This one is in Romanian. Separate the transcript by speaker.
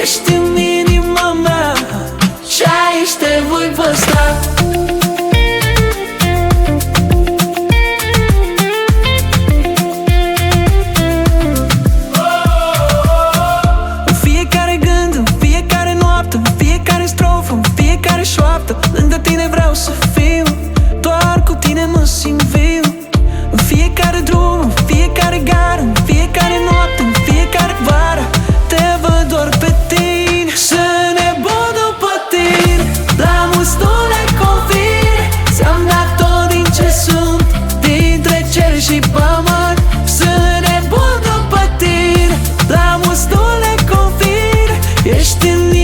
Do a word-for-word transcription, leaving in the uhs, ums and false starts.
Speaker 1: ești în inima mea și aici te voi păstra. În fiecare gând, în fiecare noapte, în fiecare strofă, în fiecare șoaptă, lângă tine vreau să fiu, doar cu tine mă simt viu. În fiecare drum, în fiecare gară, în fiecare noapte, în fiecare vară, te văd doar pe tine. Sunt nebun după tine, la mulți nu le convine. Ți-am dat tot din ce sunt, dintre cer și pământ. Sunt nebun după tine, la mulți nu le convine. Ești în